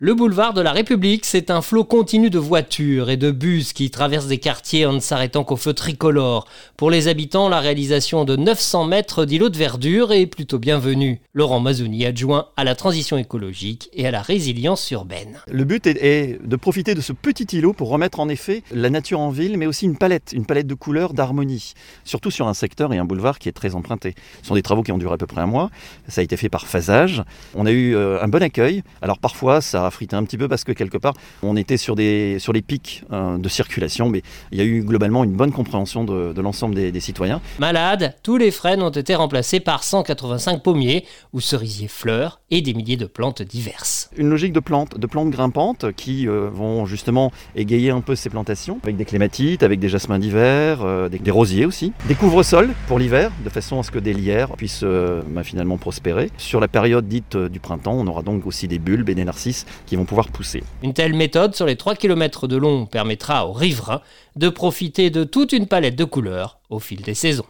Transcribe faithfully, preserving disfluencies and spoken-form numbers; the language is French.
Le boulevard de la République, c'est un flot continu de voitures et de bus qui traversent des quartiers en ne s'arrêtant qu'au feu tricolore. Pour les habitants, la réalisation de neuf cents mètres d'îlots de verdure est plutôt bienvenue. Laurent Mazouni, adjoint à la transition écologique et à la résilience urbaine. Le but est, est de profiter de ce petit îlot pour remettre en effet la nature en ville, mais aussi une palette, une palette de couleurs, d'harmonie. Surtout sur un secteur et un boulevard qui est très emprunté. Ce sont des travaux qui ont duré à peu près un mois. Ça a été fait par phasage. On a eu euh, un bon accueil. Alors parfois, ça a frité un petit peu parce que quelque part, on était sur, des, sur les pics euh, de circulation, mais il y a eu globalement une bonne compréhension de, de l'ensemble des, des citoyens. Malades, tous les frênes ont été remplacés par cent quatre-vingt-cinq pommiers ou cerisiers fleurs et des milliers de plantes diverses. Une logique de plantes, de plantes grimpantes qui euh, vont justement égayer un peu ces plantations, avec des clématites, avec des jasmins d'hiver, euh, des, des rosiers aussi, des couvre-sols pour l'hiver, de façon à ce que des lierres puissent euh, bah, finalement prospérer. Sur la période dite euh, du printemps, on aura donc aussi des bulbes et des narcisses qui vont pouvoir pousser. Une telle méthode sur les trois kilomètres de long permettra aux riverains de profiter de toute une palette de couleurs au fil des saisons.